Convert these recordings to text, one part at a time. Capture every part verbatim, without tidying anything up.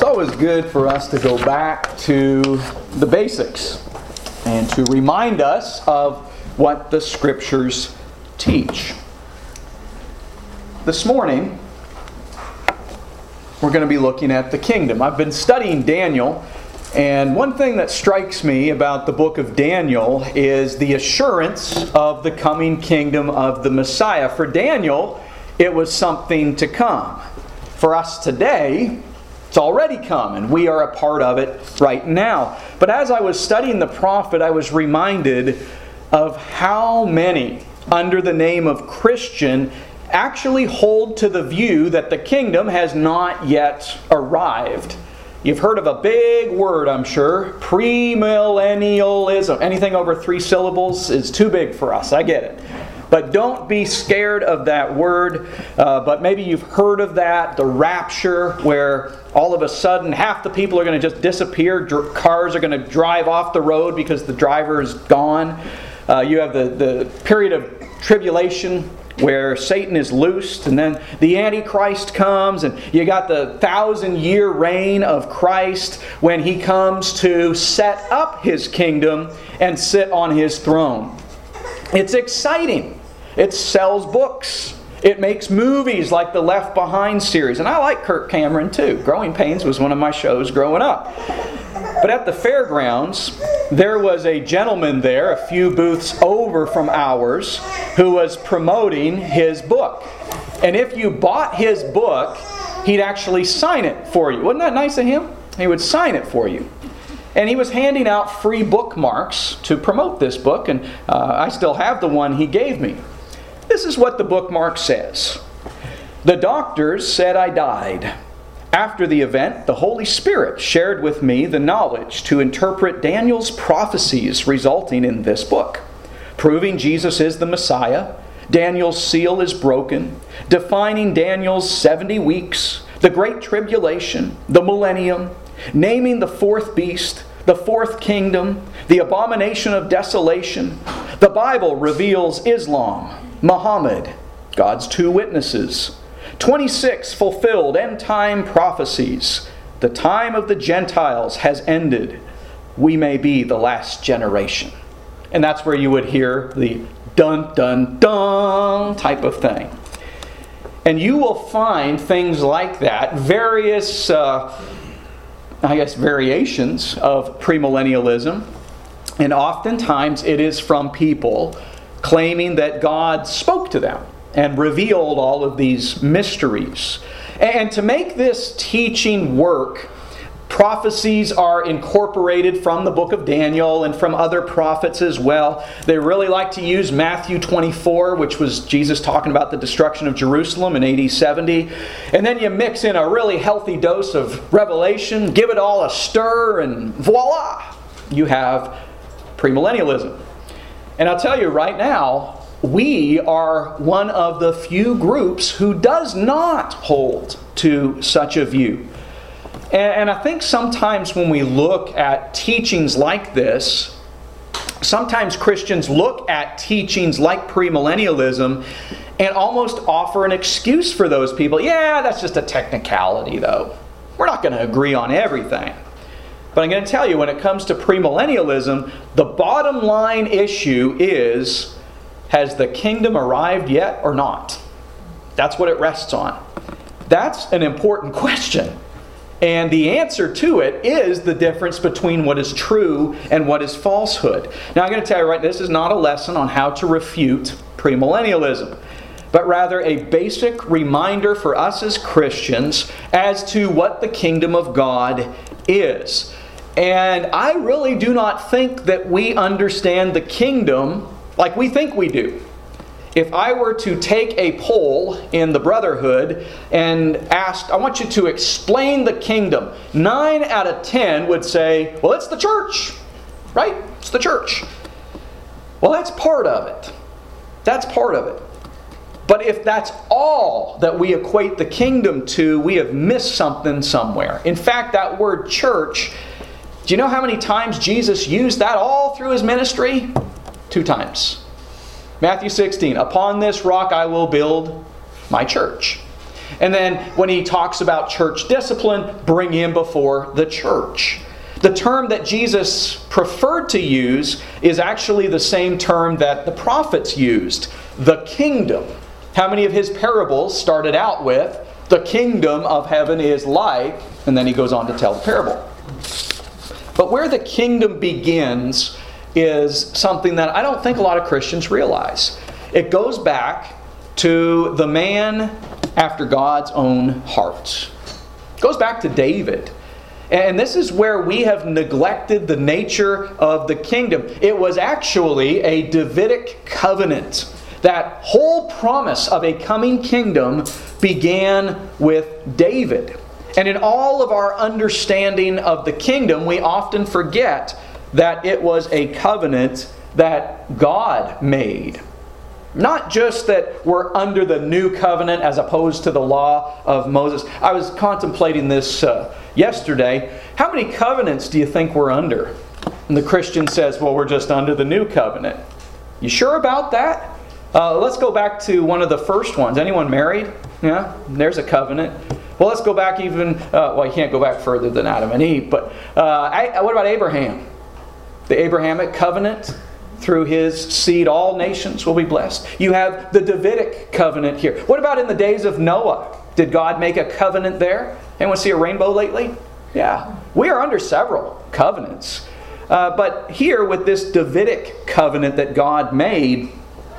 always good for us to go back to the basics and to remind us of what the Scriptures teach. This morning, we're going to be looking at the kingdom. I've been studying Daniel, and one thing that strikes me about the book of Daniel is the assurance of the coming kingdom of the Messiah. For Daniel, it was something to come. For us today, it's already come, and we are a part of it right now. But as I was studying the prophet, I was reminded of how many, under the name of Christian, actually hold to the view that the kingdom has not yet arrived. You've heard of a big word, I'm sure, premillennialism. Anything over three syllables is too big for us, I get it. But don't be scared of that word. Uh, but maybe you've heard of that, the rapture, where all of a sudden half the people are going to just disappear. Dr- cars are going to drive off the road because the driver is gone. Uh, you have the, the period of tribulation where Satan is loosed, and then the Antichrist comes, and you got the thousand-year reign of Christ when He comes to set up His kingdom and sit on His throne. It's exciting. It sells books. It makes movies like the Left Behind series. And I like Kirk Cameron too. Growing Pains was one of my shows growing up. But at the fairgrounds, there was a gentleman there, a few booths over from ours, who was promoting his book. And if you bought his book, he'd actually sign it for you. Wasn't that nice of him? He would sign it for you. And he was handing out free bookmarks to promote this book, and uh, I still have the one he gave me. This is what the bookmark says. The doctors said I died. After the event, the Holy Spirit shared with me the knowledge to interpret Daniel's prophecies resulting in this book, proving Jesus is the Messiah, Daniel's seal is broken, defining Daniel's seventy weeks, the Great Tribulation, the Millennium, naming the fourth beast, the fourth kingdom, the abomination of desolation. The Bible reveals Islam, Muhammad, God's two witnesses, twenty-six fulfilled end-time prophecies. The time of the Gentiles has ended. We may be the last generation. And that's where you would hear the dun dun dun type of thing. And you will find things like that, various uh, I guess, variations of premillennialism. And oftentimes it is from people claiming that God spoke to them and revealed all of these mysteries. And to make this teaching work, prophecies are incorporated from the book of Daniel and from other prophets as well. They really like to use Matthew twenty-four, which was Jesus talking about the destruction of Jerusalem in A D seventy. And then you mix in a really healthy dose of Revelation, give it all a stir, and voila! You have premillennialism. And I'll tell you right now, we are one of the few groups who does not hold to such a view. And I think sometimes when we look at teachings like this, sometimes Christians look at teachings like premillennialism and almost offer an excuse for those people. Yeah, that's just a technicality though. We're not going to agree on everything. But I'm going to tell you, when it comes to premillennialism, the bottom line issue is, has the kingdom arrived yet or not? That's what it rests on. That's an important question. And the answer to it is the difference between what is true and what is falsehood. Now I'm going to tell you right, this is not a lesson on how to refute premillennialism, but rather a basic reminder for us as Christians as to what the kingdom of God is. And I really do not think that we understand the kingdom like we think we do. If I were to take a poll in the Brotherhood and asked, I want you to explain the kingdom, nine out of ten would say, well, it's the church, right? It's the church. Well, that's part of it. That's part of it. But if that's all that we equate the kingdom to, we have missed something somewhere. In fact, that word church, do you know how many times Jesus used that all through His ministry? Two times. Matthew sixteen, upon this rock I will build my church. And then when he talks about church discipline, bring him before the church. The term that Jesus preferred to use is actually the same term that the prophets used, the kingdom. How many of his parables started out with, the kingdom of heaven is like, and then he goes on to tell the parable. But where the kingdom begins is something that I don't think a lot of Christians realize. It goes back to the man after God's own heart. It goes back to David. And this is where we have neglected the nature of the kingdom. It was actually a Davidic covenant. That whole promise of a coming kingdom began with David. And in all of our understanding of the kingdom, we often forget that it was a covenant that God made. Not just that we're under the new covenant as opposed to the law of Moses. I was contemplating this uh, yesterday. How many covenants do you think we're under? And the Christian says, well, we're just under the new covenant. You sure about that? Uh, let's go back to one of the first ones. Anyone married? Yeah, there's a covenant. Well, let's go back even, uh, well, you can't go back further than Adam and Eve, but uh, I, what about Abraham? The Abrahamic covenant, through his seed all nations will be blessed. You have the Davidic covenant here. What about in the days of Noah? Did God make a covenant there? Anyone see a rainbow lately? Yeah. We are under several covenants. Uh, but here with this Davidic covenant that God made,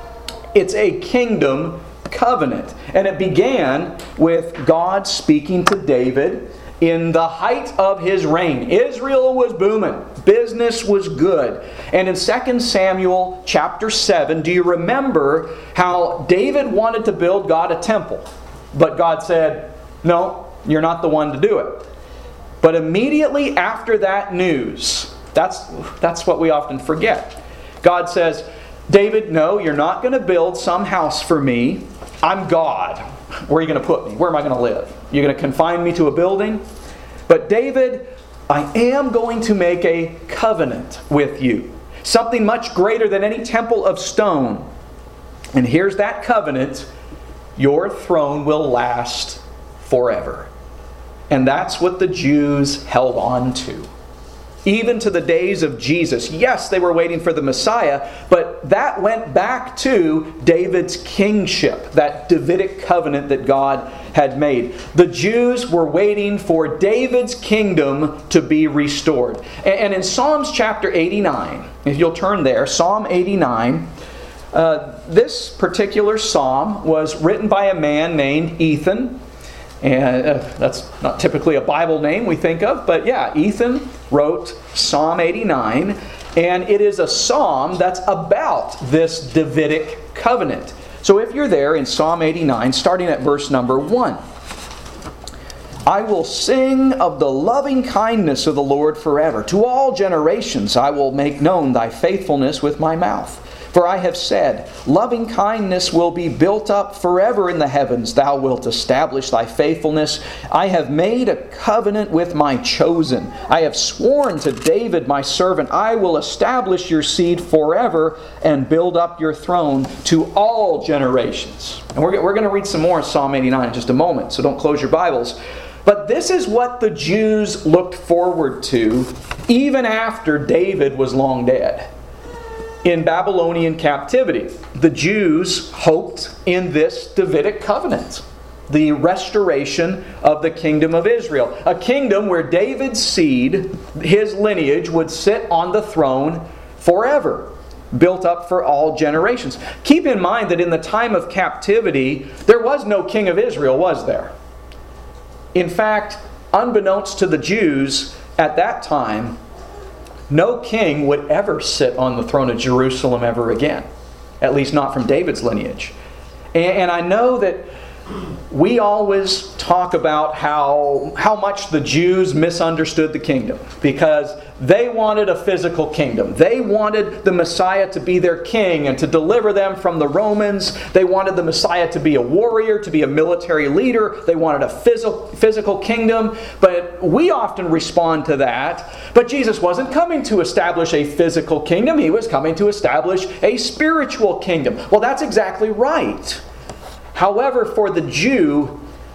it's a kingdom covenant. And it began with God speaking to David in the height of his reign. Israel was booming. Business was good. And in Second Samuel chapter seven, do you remember how David wanted to build God a temple? But God said, no, you're not the one to do it. But immediately after that news, that's, that's what we often forget. God says, David, no, you're not going to build some house for me. I'm God. Where are you going to put me? Where am I going to live? You're going to confine me to a building? But David, I am going to make a covenant with you. Something much greater than any temple of stone. And here's that covenant. Your throne will last forever. And that's what the Jews held on to. Even to the days of Jesus. Yes, they were waiting for the Messiah, but that went back to David's kingship, that Davidic covenant that God had made. The Jews were waiting for David's kingdom to be restored. And in Psalms chapter eighty-nine, if you'll turn there, Psalm eighty-nine, uh, this particular psalm was written by a man named Ethan. And uh, that's not typically a Bible name we think of, but yeah, Ethan wrote Psalm eighty-nine, and it is a psalm that's about this Davidic covenant. So if you're there in Psalm eighty-nine, starting at verse number one. I will sing of the loving kindness of the Lord forever. To all generations I will make known thy faithfulness with my mouth. For I have said, loving kindness will be built up forever in the heavens. Thou wilt establish thy faithfulness. I have made a covenant with my chosen. I have sworn to David my servant, I will establish your seed forever and build up your throne to all generations. And we're, we're going to read some more of Psalm eighty-nine in just a moment, so don't close your Bibles. But this is what the Jews looked forward to even after David was long dead. In Babylonian captivity, the Jews hoped in this Davidic covenant, the restoration of the kingdom of Israel. A kingdom where David's seed, his lineage, would sit on the throne forever, built up for all generations. Keep in mind that in the time of captivity, there was no king of Israel, was there? In fact, unbeknownst to the Jews at that time, no king would ever sit on the throne of Jerusalem ever again. At least not from David's lineage. And I know that we always talk about how, how much the Jews misunderstood the kingdom. Because they wanted a physical kingdom. They wanted the Messiah to be their king and to deliver them from the Romans. They wanted the Messiah to be a warrior, to be a military leader. They wanted a physical, physical kingdom. But we often respond to that. But Jesus wasn't coming to establish a physical kingdom. He was coming to establish a spiritual kingdom. Well, that's exactly right. However, for the Jew,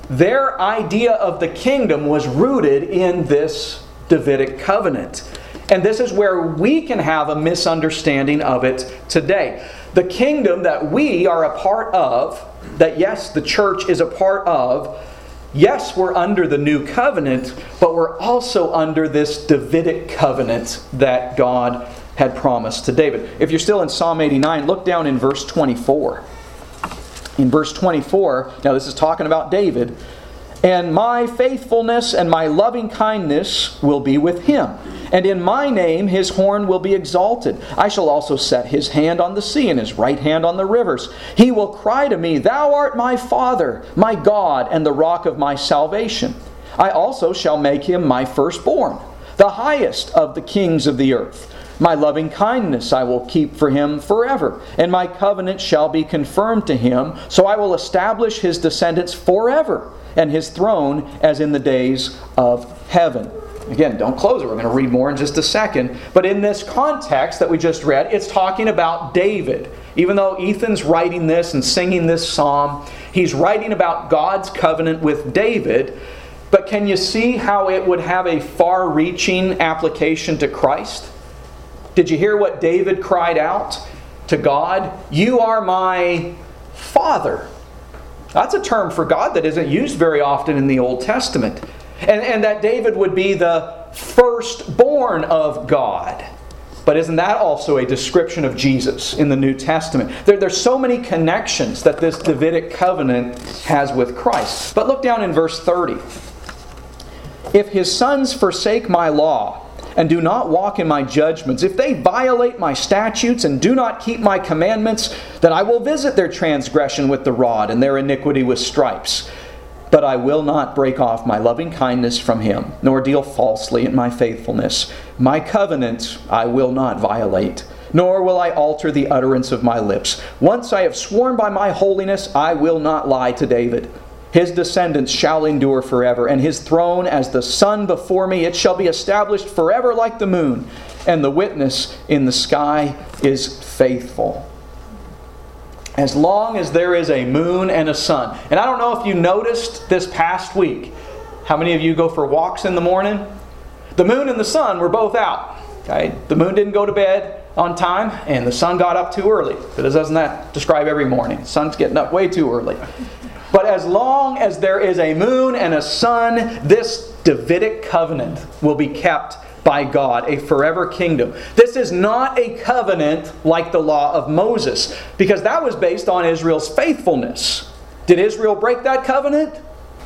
their idea of the kingdom was rooted in this Davidic covenant. And this is where we can have a misunderstanding of it today. The kingdom that we are a part of, that yes, the church is a part of, yes, we're under the new covenant, but we're also under this Davidic covenant that God had promised to David. If you're still in Psalm eighty-nine, look down in verse twenty-four. In verse twenty-four, now this is talking about David, "And my faithfulness and my loving kindness will be with him. And in my name his horn will be exalted. I shall also set his hand on the sea and his right hand on the rivers. He will cry to me, 'Thou art my Father, my God, and the rock of my salvation.' I also shall make him my firstborn, the highest of the kings of the earth. My loving kindness I will keep for him forever, and my covenant shall be confirmed to him. So I will establish his descendants forever, and his throne as in the days of heaven." Again, don't close it. We're going to read more in just a second. But in this context that we just read, it's talking about David. Even though Ethan's writing this and singing this psalm, he's writing about God's covenant with David. But can you see how it would have a far-reaching application to Christ? Did you hear what David cried out to God? "You are my Father." That's a term for God that isn't used very often in the Old Testament. And, and that David would be the firstborn of God. But isn't that also a description of Jesus in the New Testament? There, there's so many connections that this Davidic covenant has with Christ. But look down in verse thirty. "If his sons forsake my law, and do not walk in my judgments, if they violate my statutes and do not keep my commandments, then I will visit their transgression with the rod and their iniquity with stripes. But I will not break off my loving kindness from him, nor deal falsely in my faithfulness. My covenant I will not violate, nor will I alter the utterance of my lips. Once I have sworn by my holiness, I will not lie to David. His descendants shall endure forever, and his throne as the sun before me. It shall be established forever like the moon, and the witness in the sky is faithful." As long as there is a moon and a sun. And I don't know if you noticed this past week, how many of you go for walks in the morning? The moon and the sun were both out. Okay? The moon didn't go to bed on time, and the sun got up too early. But doesn't that describe every morning? The sun's getting up way too early. But as long as there is a moon and a sun, this Davidic covenant will be kept by God, a forever kingdom. This is not a covenant like the law of Moses, because that was based on Israel's faithfulness. Did Israel break that covenant?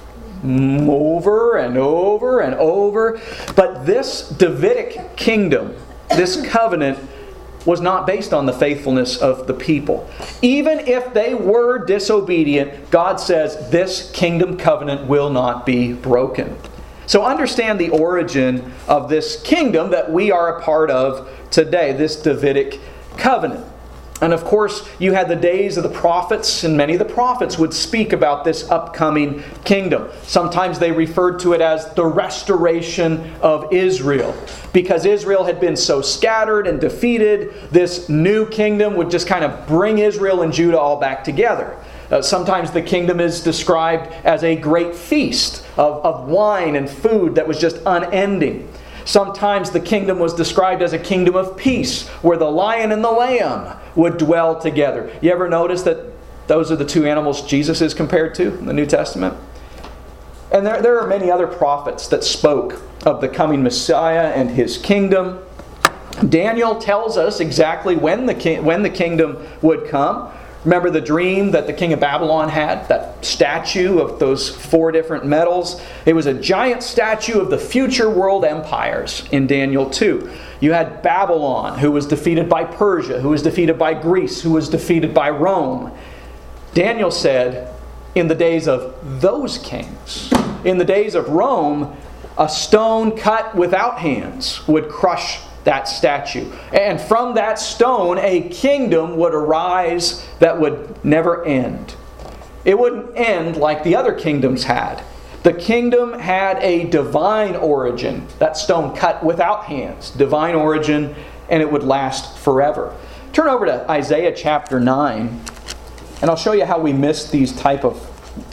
Over and over and over. But this Davidic kingdom, this covenant, was not based on the faithfulness of the people. Even if they were disobedient, God says this kingdom covenant will not be broken. So understand the origin of this kingdom that we are a part of today, this Davidic covenant. And of course, you had the days of the prophets, and many of the prophets would speak about this upcoming kingdom. Sometimes they referred to it as the restoration of Israel. Because Israel had been so scattered and defeated, this new kingdom would just kind of bring Israel and Judah all back together. Uh, sometimes the kingdom is described as a great feast of, of wine and food that was just unending. Sometimes the kingdom was described as a kingdom of peace, where the lion and the lamb would dwell together. You ever notice that those are the two animals Jesus is compared to in the New Testament? And there, there are many other prophets that spoke of the coming Messiah and His kingdom. Daniel tells us exactly when the ki- when the kingdom would come. Remember the dream that the king of Babylon had? That statue of those four different metals? It was a giant statue of the future world empires in Daniel two. You had Babylon, who was defeated by Persia, who was defeated by Greece, who was defeated by Rome. Daniel said, in the days of those kings, in the days of Rome, a stone cut without hands would crush that statue. And from that stone, a kingdom would arise that would never end. It wouldn't end like the other kingdoms had. The kingdom had a divine origin. That stone cut without hands. Divine origin, and it would last forever. Turn over to Isaiah chapter nine, and I'll show you how we miss these type of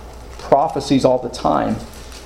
prophecies all the time.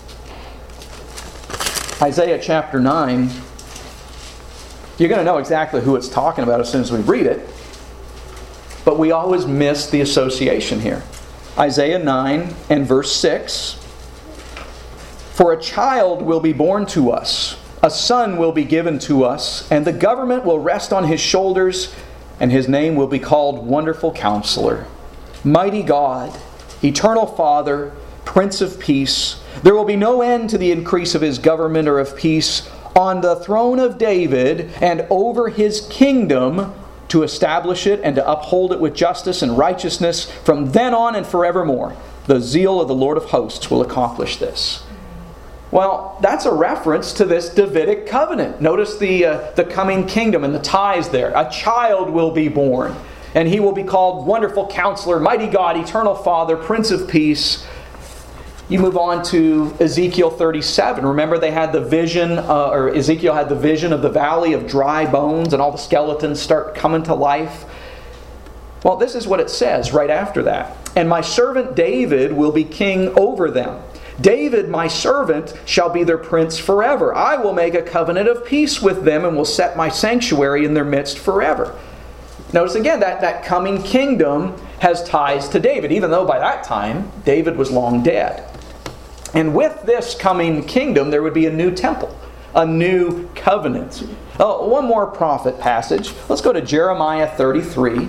Isaiah chapter nine, you're going to know exactly who it's talking about as soon as we read it. But we always miss the association here. Isaiah nine and verse six. For a child will be born to us, a son will be given to us, and the government will rest on his shoulders, and his name will be called Wonderful Counselor, Mighty God, Eternal Father, Prince of Peace. There will be no end to the increase of his government or of peace on the throne of David and over his kingdom, to establish it and to uphold it with justice and righteousness from then on and forevermore. The zeal of the Lord of hosts will accomplish this. Well, that's a reference to this Davidic covenant. Notice the, uh, the coming kingdom and the ties there. A child will be born, and he will be called Wonderful Counselor, Mighty God, Eternal Father, Prince of Peace. You move on to Ezekiel thirty-seven. Remember they had the vision, uh, or Ezekiel had the vision of the valley of dry bones and all the skeletons start coming to life. Well, this is what it says right after that. And my servant David will be king over them. David, my servant, shall be their prince forever. I will make a covenant of peace with them and will set my sanctuary in their midst forever. Notice again that that coming kingdom has ties to David, even though by that time David was long dead. And with this coming kingdom, there would be a new temple, a new covenant. Oh, one more prophet passage. Let's go to Jeremiah thirty-three.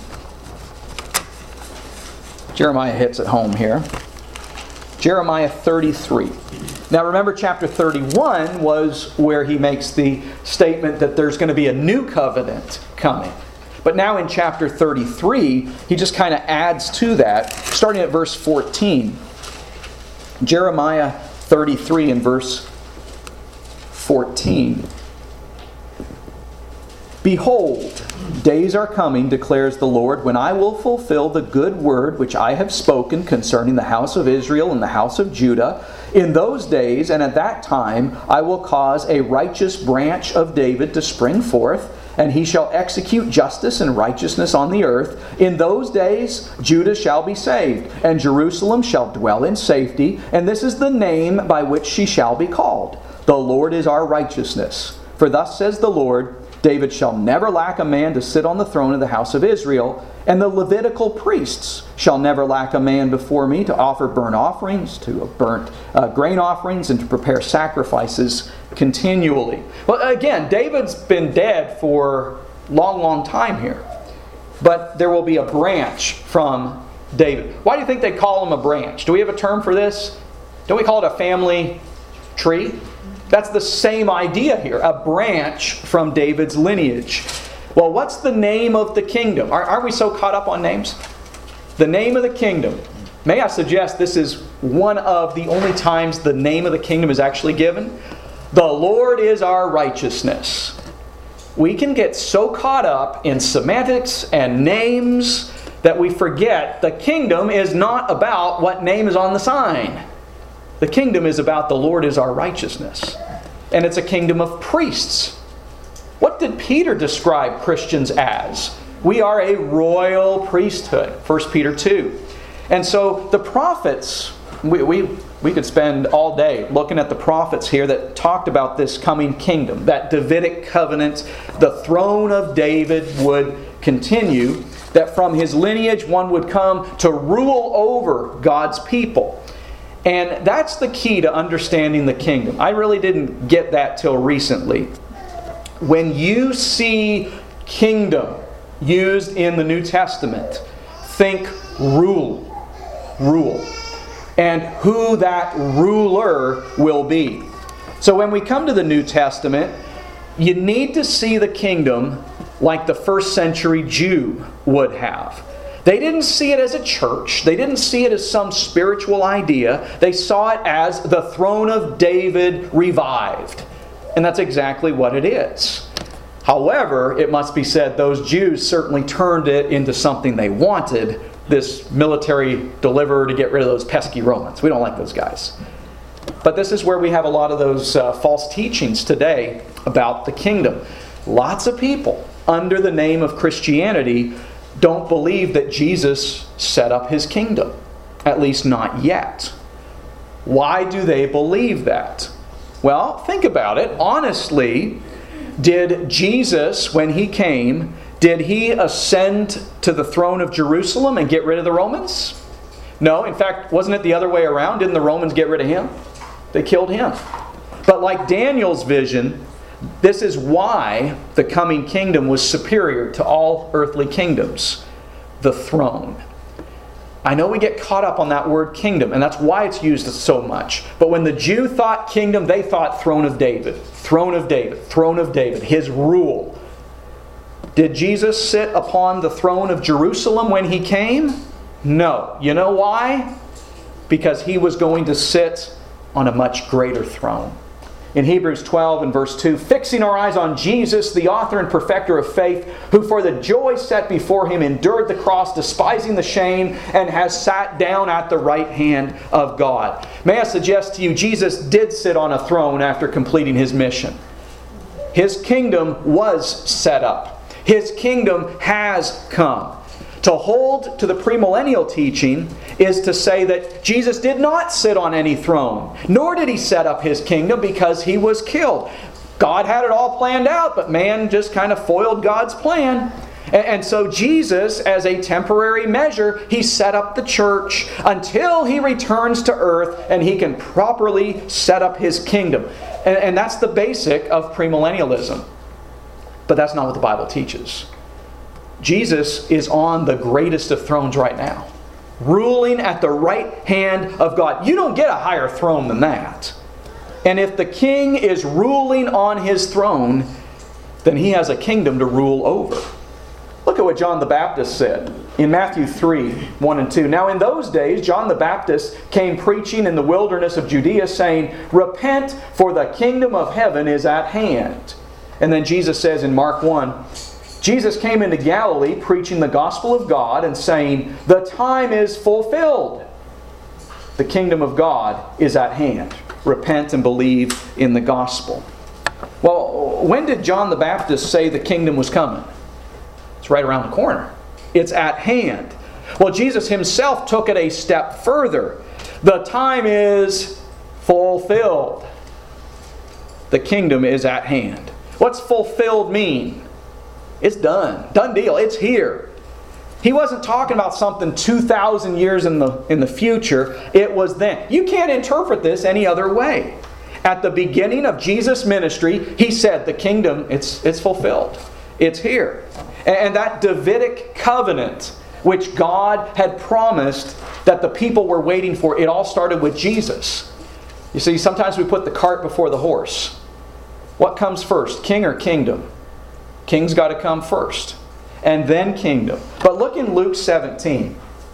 Jeremiah hits it home here. Jeremiah thirty-three. Now remember, chapter thirty-one was where he makes the statement that there's going to be a new covenant coming. But now in chapter thirty-three, he just kind of adds to that, starting at verse fourteen. Jeremiah thirty-three and verse fourteen. Behold, days are coming, declares the Lord, when I will fulfill the good word which I have spoken concerning the house of Israel and the house of Judah. In those days and at that time I will cause a righteous branch of David to spring forth, and he shall execute justice and righteousness on the earth. In those days Judah shall be saved, and Jerusalem shall dwell in safety, and this is the name by which she shall be called. The Lord is our righteousness. For thus says the Lord, David shall never lack a man to sit on the throne of the house of Israel, and the Levitical priests shall never lack a man before me to offer burnt offerings, to burnt uh, grain offerings, and to prepare sacrifices continually. Well, again, David's been dead for a long, long time here. But there will be a branch from David. Why do you think they call him a branch? Do we have a term for this? Don't we call it a family tree? That's the same idea here, a branch from David's lineage. Well, what's the name of the kingdom? Aren't we so caught up on names? The name of the kingdom. May I suggest this is one of the only times the name of the kingdom is actually given? The Lord is our righteousness. We can get so caught up in semantics and names that we forget the kingdom is not about what name is on the sign. The kingdom is about the Lord is our righteousness. And it's a kingdom of priests. What did Peter describe Christians as? We are a royal priesthood. First Peter two. And so the prophets, we, we, we could spend all day looking at the prophets here that talked about this coming kingdom. That Davidic covenant, the throne of David would continue. That from his lineage one would come to rule over God's people. And that's the key to understanding the kingdom. I really didn't get that till recently. When you see kingdom used in the New Testament, think rule. Rule. And who that ruler will be. So when we come to the New Testament, you need to see the kingdom like the first century Jew would have. They didn't see it as a church. They didn't see it as some spiritual idea. They saw it as the throne of David revived. And that's exactly what it is. However, it must be said, those Jews certainly turned it into something they wanted. This military deliverer to get rid of those pesky Romans. We don't like those guys. But this is where we have a lot of those uh, false teachings today about the kingdom. Lots of people under the name of Christianity don't believe that Jesus set up his kingdom. At least not yet. Why do they believe that? Well, think about it. Honestly, did Jesus, when He came, did He ascend to the throne of Jerusalem and get rid of the Romans? No. In fact, wasn't it the other way around? Didn't the Romans get rid of Him? They killed Him. But like Daniel's vision, this is why the coming kingdom was superior to all earthly kingdoms. The throne. I know we get caught up on that word kingdom, and that's why it's used so much. But when the Jew thought kingdom, they thought throne of David. Throne of David. Throne of David. His rule. Did Jesus sit upon the throne of Jerusalem when He came? No. You know why? Because He was going to sit on a much greater throne. In Hebrews twelve and verse two, fixing our eyes on Jesus, the author and perfecter of faith, who for the joy set before Him endured the cross, despising the shame, and has sat down at the right hand of God. May I suggest to you, Jesus did sit on a throne after completing His mission. His kingdom was set up. His kingdom has come. To hold to the premillennial teaching is to say that Jesus did not sit on any throne, nor did He set up His kingdom because He was killed. God had it all planned out, but man just kind of foiled God's plan. And so Jesus, as a temporary measure, He set up the church until He returns to earth and He can properly set up His kingdom. And that's the basic of premillennialism. But that's not what the Bible teaches. Jesus is on the greatest of thrones right now, ruling at the right hand of God. You don't get a higher throne than that. And if the king is ruling on his throne, then he has a kingdom to rule over. Look at what John the Baptist said in Matthew three, one and two. Now in those days, John the Baptist came preaching in the wilderness of Judea, saying, repent, for the kingdom of heaven is at hand. And then Jesus says in Mark one, Jesus came into Galilee preaching the gospel of God and saying, the time is fulfilled. The kingdom of God is at hand. Repent and believe in the gospel. Well, when did John the Baptist say the kingdom was coming? It's right around the corner. It's at hand. Well, Jesus Himself took it a step further. The time is fulfilled. The kingdom is at hand. What's fulfilled mean? It's done. Done deal. It's here. He wasn't talking about something two thousand years in the, in the future. It was then. You can't interpret this any other way. At the beginning of Jesus' ministry, He said the kingdom, it's, it's fulfilled. It's here. And that Davidic covenant, which God had promised that the people were waiting for, it all started with Jesus. You see, sometimes we put the cart before the horse. What comes first, king or kingdom? King's got to come first, and then kingdom. But look in Luke seventeen.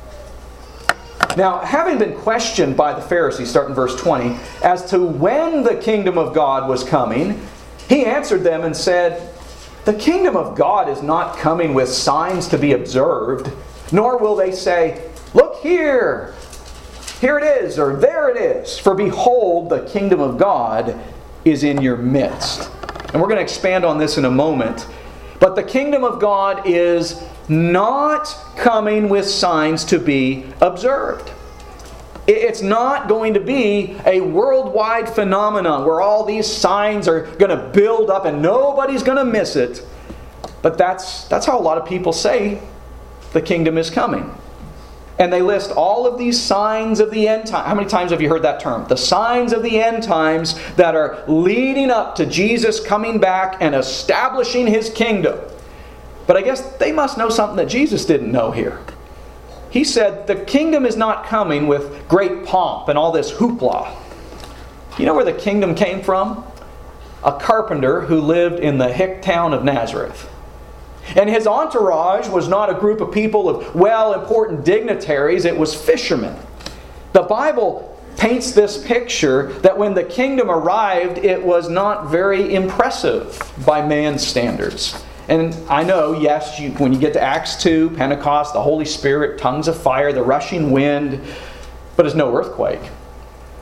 Now, having been questioned by the Pharisees, starting in verse twenty, as to when the kingdom of God was coming, He answered them and said, the kingdom of God is not coming with signs to be observed, nor will they say, look here, here it is, or there it is. For behold, the kingdom of God is in your midst. And we're going to expand on this in a moment. But the kingdom of God is not coming with signs to be observed. It's not going to be a worldwide phenomenon where all these signs are going to build up and nobody's going to miss it. But that's, that's how a lot of people say the kingdom is coming. And they list all of these signs of the end time. How many times have you heard that term? The signs of the end times that are leading up to Jesus coming back and establishing His kingdom. But I guess they must know something that Jesus didn't know here. He said the kingdom is not coming with great pomp and all this hoopla. You know where the kingdom came from? A carpenter who lived in the hick town of Nazareth. And his entourage was not a group of people of well-important dignitaries. It was fishermen. The Bible paints this picture that when the kingdom arrived, it was not very impressive by man's standards. And I know, yes, you, when you get to Acts two, Pentecost, the Holy Spirit, tongues of fire, the rushing wind, but it's no earthquake.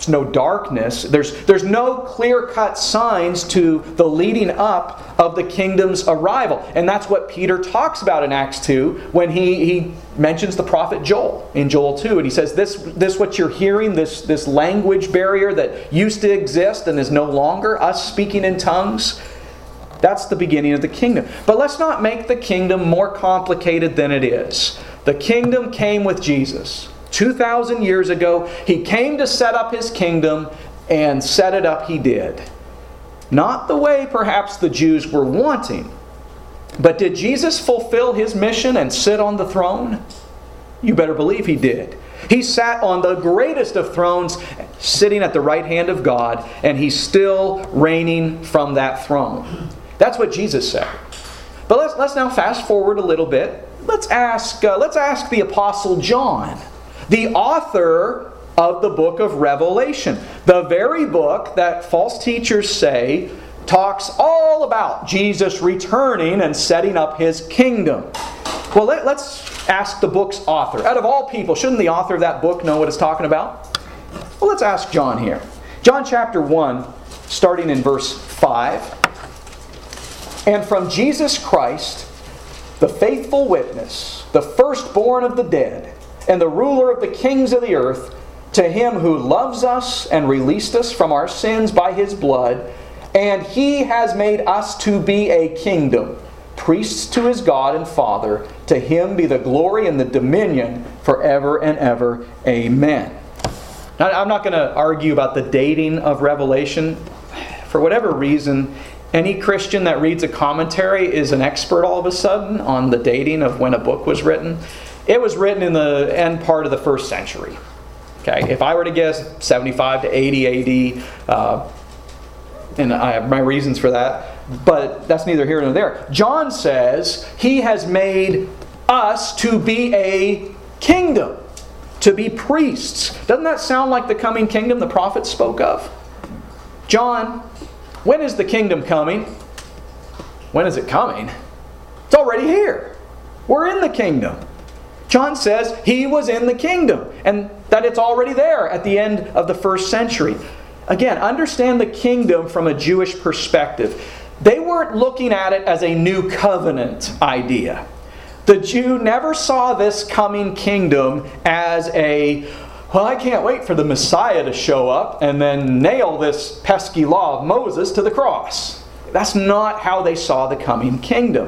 There's no darkness. There's, there's no clear-cut signs to the leading up of the kingdom's arrival. And that's what Peter talks about in Acts two when he, he mentions the prophet Joel in Joel two. And he says, this, this what you're hearing, this, this language barrier that used to exist and is no longer, us speaking in tongues, that's the beginning of the kingdom. But let's not make the kingdom more complicated than it is. The kingdom came with Jesus. two thousand years ago, He came to set up His kingdom, and set it up He did. Not the way perhaps the Jews were wanting. But did Jesus fulfill His mission and sit on the throne? You better believe He did. He sat on the greatest of thrones, sitting at the right hand of God, and He's still reigning from that throne. That's what Jesus said. But let's, let's now fast forward a little bit. Let's ask, uh, let's ask the Apostle John, the author of the book of Revelation. The very book that false teachers say talks all about Jesus returning and setting up His kingdom. Well, let, let's ask the book's author. Out of all people, shouldn't the author of that book know what it's talking about? Well, let's ask John here. John chapter one, starting in verse five. And from Jesus Christ, the faithful witness, the firstborn of the dead, and the ruler of the kings of the earth, to Him who loves us and released us from our sins by His blood, and He has made us to be a kingdom, priests to His God and Father. To Him be the glory and the dominion forever and ever. Amen. Now, I'm not going to argue about the dating of Revelation. For whatever reason, any Christian that reads a commentary is an expert all of a sudden on the dating of when a book was written. It was written in the end part of the first century. Okay, if I were to guess, seventy-five to eighty A D, uh, and I have my reasons for that, but that's neither here nor there. John says He has made us to be a kingdom, to be priests. Doesn't that sound like the coming kingdom the prophets spoke of? John, when is the kingdom coming? When is it coming? It's already here. We're in the kingdom. John says He was in the kingdom and that it's already there at the end of the first century. Again, understand the kingdom from a Jewish perspective. They weren't looking at it as a new covenant idea. The Jew never saw this coming kingdom as a, well, I can't wait for the Messiah to show up and then nail this pesky law of Moses to the cross. That's not how they saw the coming kingdom.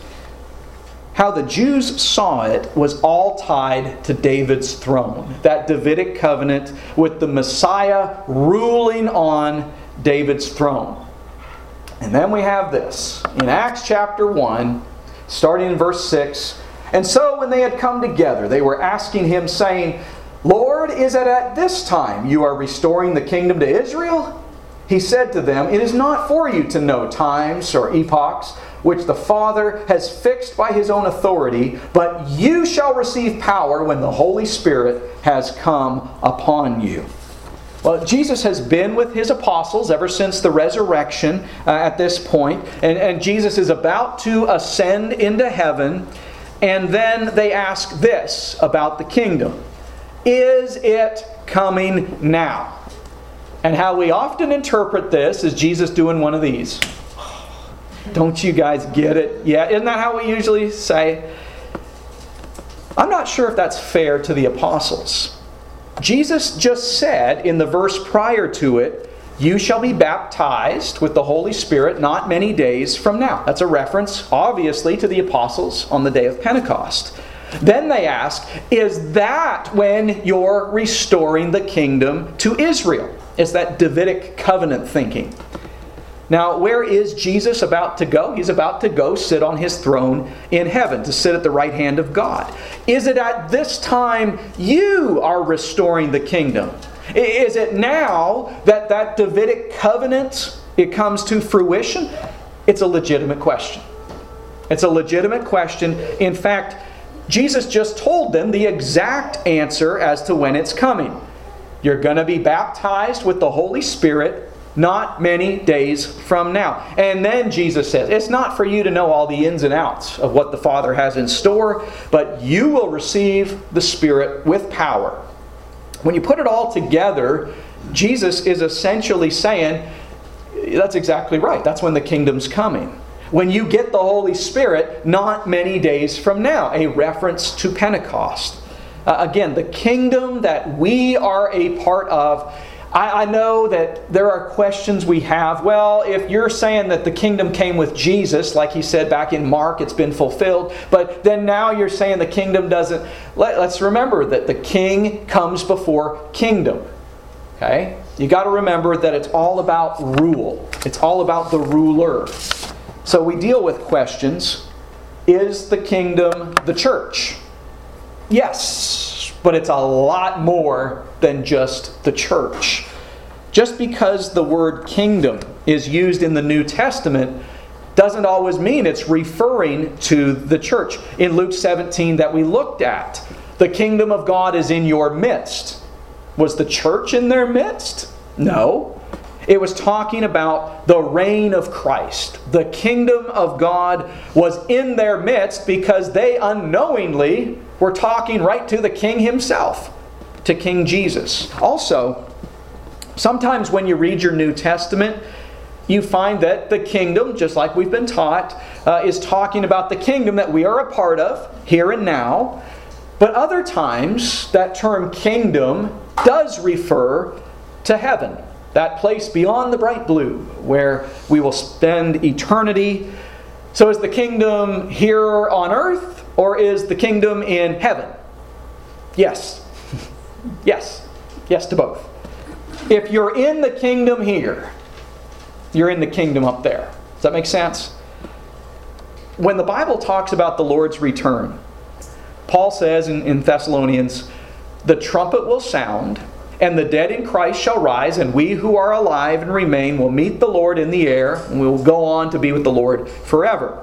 How the Jews saw it was all tied to David's throne. That Davidic covenant with the Messiah ruling on David's throne. And then we have this. In Acts chapter one, starting in verse six. And so when they had come together, they were asking Him, saying, Lord, is it at this time you are restoring the kingdom to Israel? He said to them, It is not for you to know times or epochs, which the Father has fixed by His own authority, but you shall receive power when the Holy Spirit has come upon you. Well, Jesus has been with His apostles ever since the resurrection uh, at this point, and, and Jesus is about to ascend into heaven, and then they ask this about the kingdom. Is it coming now? And how we often interpret this is Jesus doing one of these. Don't you guys get it? Yeah, isn't that how we usually say? I'm not sure if that's fair to the apostles. Jesus just said in the verse prior to it, you shall be baptized with the Holy Spirit not many days from now. That's a reference, obviously, to the apostles on the day of Pentecost. Then they ask, is that when you're restoring the kingdom to Israel? It's that Davidic covenant thinking. Now, where is Jesus about to go? He's about to go sit on His throne in heaven, to sit at the right hand of God. Is it at this time you are restoring the kingdom? Is it now that that Davidic covenant, it comes to fruition? It's a legitimate question. It's a legitimate question. In fact, Jesus just told them the exact answer as to when it's coming. You're going to be baptized with the Holy Spirit not many days from now. And then Jesus says, it's not for you to know all the ins and outs of what the Father has in store, but you will receive the Spirit with power. When you put it all together, Jesus is essentially saying, that's exactly right. That's when the kingdom's coming. When you get the Holy Spirit, not many days from now. A reference to Pentecost. Uh, again, the kingdom that we are a part of. I, I know that there are questions we have. Well, if you're saying that the kingdom came with Jesus, like he said back in Mark, it's been fulfilled. But then now you're saying the kingdom doesn't. Let, let's remember that the king comes before kingdom. Okay? You got to remember that it's all about rule. It's all about the ruler. So we deal with questions. Is the kingdom the church? Yes, but it's a lot more than just the church. Just because the word kingdom is used in the New Testament doesn't always mean it's referring to the church. In Luke seventeen that we looked at, the kingdom of God is in your midst. Was the church in their midst? No. It was talking about the reign of Christ. The kingdom of God was in their midst because they unknowingly were talking right to the king himself, to King Jesus. Also, sometimes when you read your New Testament, you find that the kingdom, just like we've been taught, uh, is talking about the kingdom that we are a part of, here and now. But other times, that term kingdom does refer to heaven. That place beyond the bright blue, where we will spend eternity. So is the kingdom here on earth, or is the kingdom in heaven? Yes. Yes. Yes to both. If you're in the kingdom here, you're in the kingdom up there. Does that make sense? When the Bible talks about the Lord's return, Paul says in, in Thessalonians, the trumpet will sound, and the dead in Christ shall rise, and we who are alive and remain will meet the Lord in the air, and we will go on to be with the Lord forever.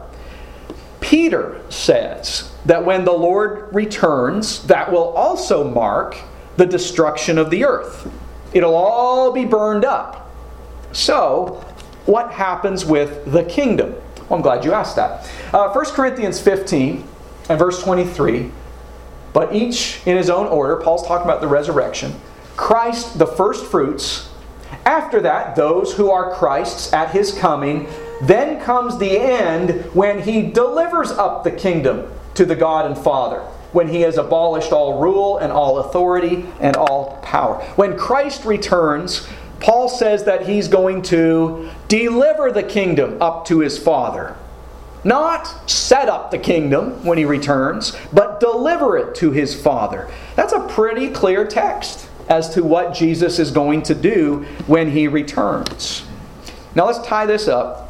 Peter says that when the Lord returns, that will also mark the destruction of the earth. It'll all be burned up. So, what happens with the kingdom? Well, I'm glad you asked that. Uh, First Corinthians fifteen and verse twenty-three. But each in his own order. Paul's talking about the resurrection. Christ the first fruits. After that, those who are Christ's at his coming. Then comes the end when he delivers up the kingdom to the God and Father. When he has abolished all rule and all authority and all power. When Christ returns, Paul says that he's going to deliver the kingdom up to his Father. Not set up the kingdom when he returns, but deliver it to his Father. That's a pretty clear text as to what Jesus is going to do when he returns. Now let's tie this up.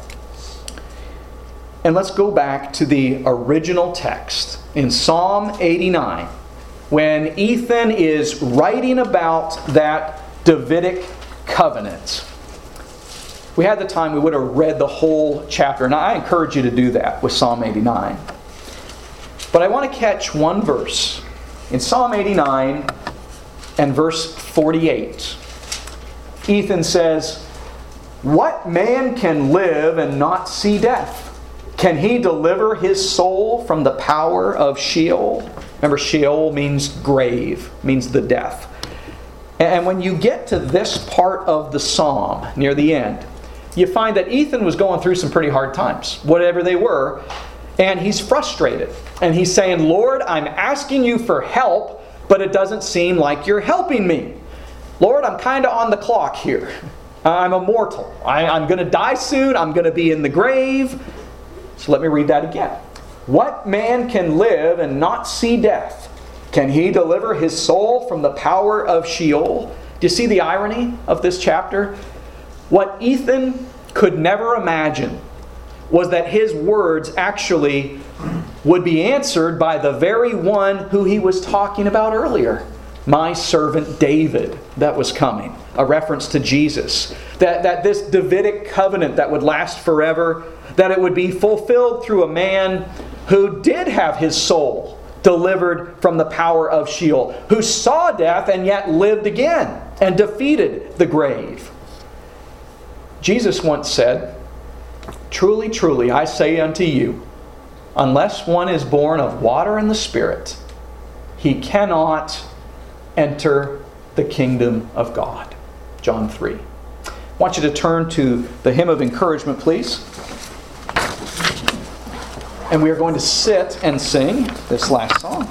And let's go back to the original text in Psalm eighty-nine. When Ethan is writing about that Davidic covenant. If we had the time, we would have read the whole chapter. And I encourage you to do that with Psalm eighty-nine. But I want to catch one verse. In Psalm eighty-nine and verse forty-eight. Ethan says, "What man can live and not see death? Can he deliver his soul from the power of Sheol?" Remember, Sheol means grave, means the death. And when you get to this part of the psalm, near the end, you find that Ethan was going through some pretty hard times, whatever they were, and he's frustrated. And he's saying, "Lord, I'm asking you for help, but it doesn't seem like you're helping me. Lord, I'm kind of on the clock here. I'm immortal. I, I'm going to die soon. I'm going to be in the grave." So let me read that again. "What man can live and not see death? Can he deliver his soul from the power of Sheol?" Do you see the irony of this chapter? What Ethan could never imagine was that his words actually would be answered by the very one who he was talking about earlier. My servant David, that was coming. A reference to Jesus. That, that this Davidic covenant that would last forever, that it would be fulfilled through a man who did have his soul delivered from the power of Sheol, who saw death and yet lived again and defeated the grave. Jesus once said, "Truly, truly, I say unto you, unless one is born of water and the Spirit, he cannot enter the kingdom of God." John three. I want you to turn to the hymn of encouragement, please. And we are going to sit and sing this last song.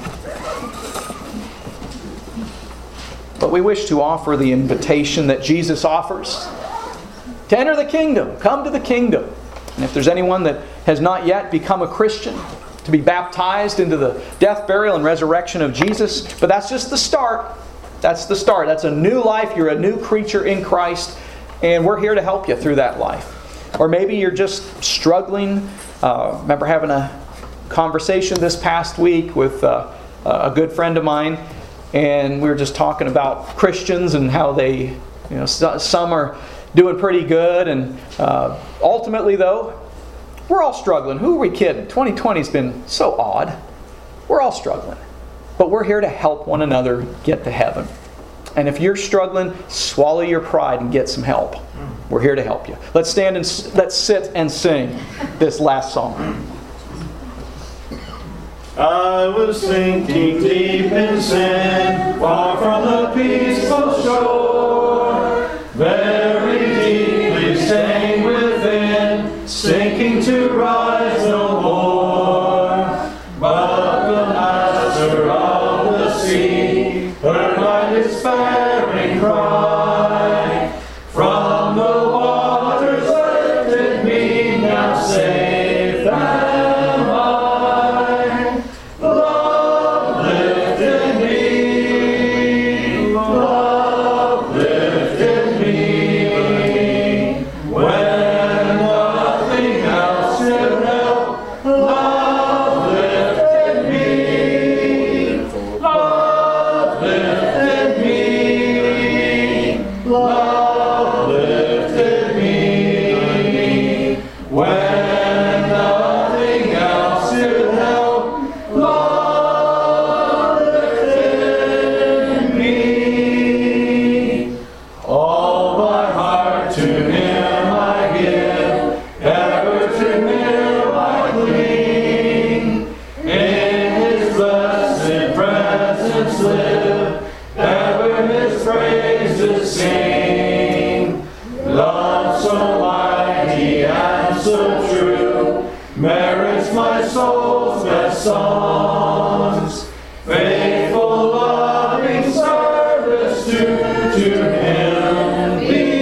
But we wish to offer the invitation that Jesus offers to enter the kingdom. Come to the kingdom. And if there's anyone that has not yet become a Christian, to be baptized into the death, burial, and resurrection of Jesus. But that's just the start. That's the start. That's a new life. You're a new creature in Christ. And we're here to help you through that life. Or maybe you're just struggling. Uh, remember having a conversation this past week with uh, a good friend of mine. And we were just talking about Christians and how they, you know, some are doing pretty good. And uh, ultimately, though, we're all struggling. Who are we kidding? twenty twenty's been so odd. We're all struggling. But we're here to help one another get to heaven. And if you're struggling, swallow your pride and get some help. We're here to help you. Let's stand and let's sit and sing this last song. I was sinking deep in sin, far from the peaceful shore, very deeply stained within, sinking to rise no more. But the Master of the sea heard my despairing cry. From the waters lifted me, now safe am I. Love lifted me, love lifted me. When nothing else could help, love lifted me, love lifted me, love lifted me. When nothing else could help, love lifted me. All my heart to Him I give, ever to Him I cling. In His blessed presence live, ever His praises sing. Love so mighty and so true merits my soul's best songs. Faithful, loving service due to Him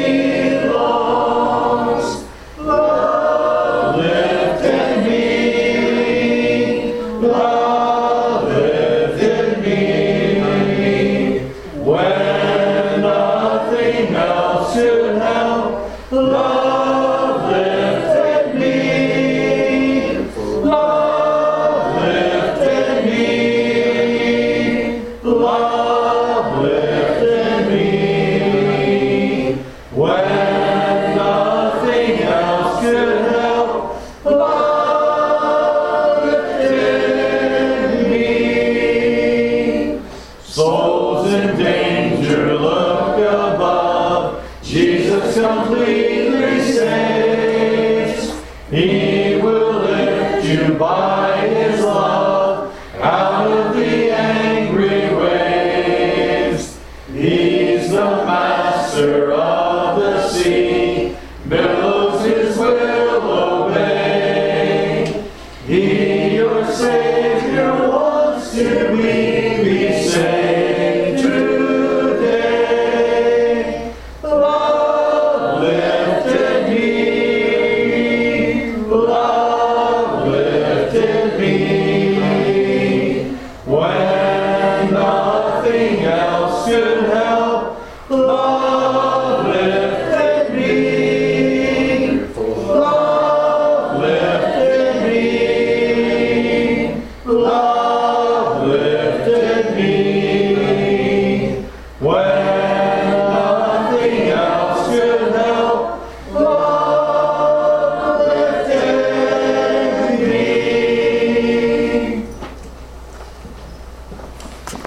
belongs. Love lifted me, love lifted me. When nothing else could help, love lifted me, love lifted me, love lifted me. When nothing else could help, love lifted me. Souls in danger, look above. Jesus completely saves. He will lift you by His love out of the angry waves. He's the Master of the sea.